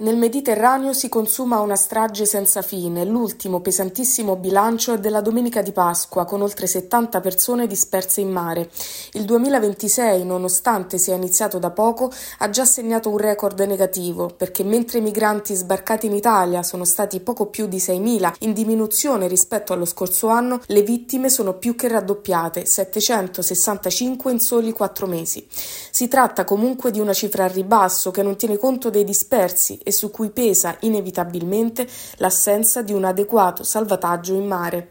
Nel Mediterraneo si consuma una strage senza fine. L'ultimo pesantissimo bilancio è della domenica di Pasqua, con oltre 70 persone disperse in mare. Il 2026, nonostante sia iniziato da poco, ha già segnato un record negativo, perché mentre i migranti sbarcati in Italia sono stati poco più di 6.000, in diminuzione rispetto allo scorso anno, le vittime sono più che raddoppiate, 765 in soli 4 mesi. Si tratta comunque di una cifra al ribasso che non tiene conto dei dispersi e su cui pesa inevitabilmente l'assenza di un adeguato salvataggio in mare.